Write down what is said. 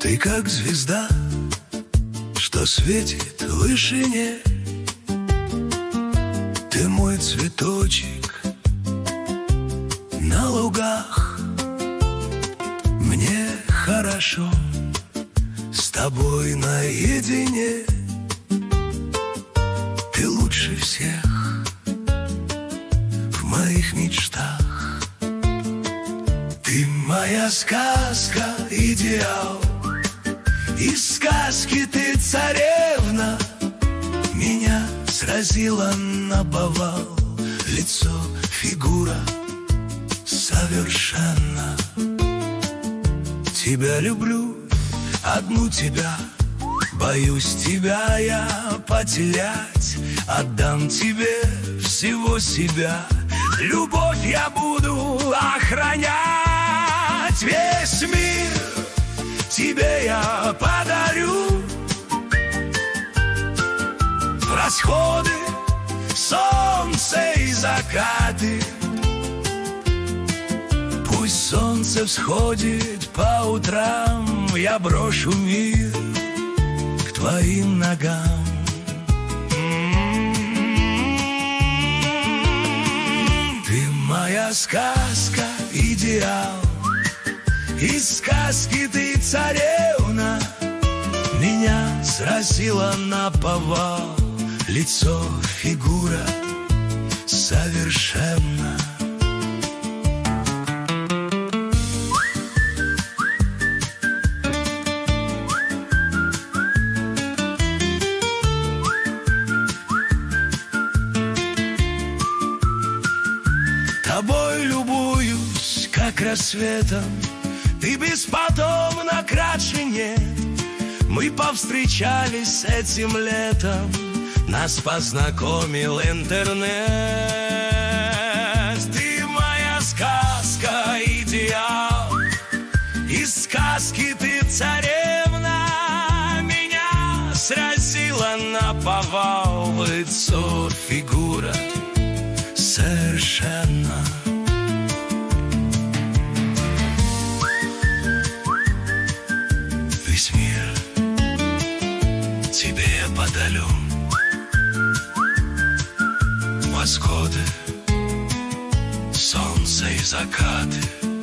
Ты как звезда, что светит в вышине. Ты мой цветочек на лугах. Мне хорошо с тобой наедине. Ты лучше всех в моих мечтах. Ты моя сказка, идеал. Из сказки ты царевна. Меня сразила наповал. Лицо, фигура совершенно. Тебя люблю, одну тебя. Боюсь тебя я потерять. Отдам тебе всего себя. Любовь я буду охранять. Весь мир тебе я подарю. Расходы, солнце и закаты. Пусть солнце всходит по утрам. Я брошу мир к твоим ногам. Ты моя сказка, идеал. Из сказки ты царевна. Меня сразила наповал. Лицо, фигура совершенно. Тобой любуюсь, как рассветом. Ты бесподобно краше нет. Мы повстречались этим летом. Нас познакомил интернет. Ты моя сказка, идеал. Из сказки ты царевна. Меня сразила наповал. Лицо, фигура совершенно. Весь мир тебе я подарю. Восходы, солнце и закаты.